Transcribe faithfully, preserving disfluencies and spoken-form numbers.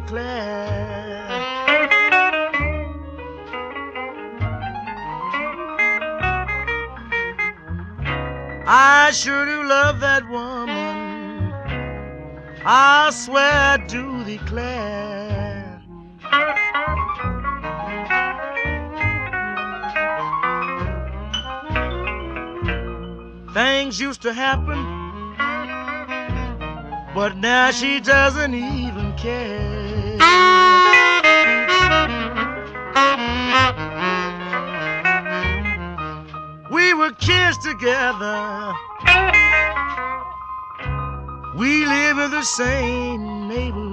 declare I sure do love that woman. I swear I do declare. Things used to happen, but now she doesn't even care. We were kids together. We live in the same neighborhood.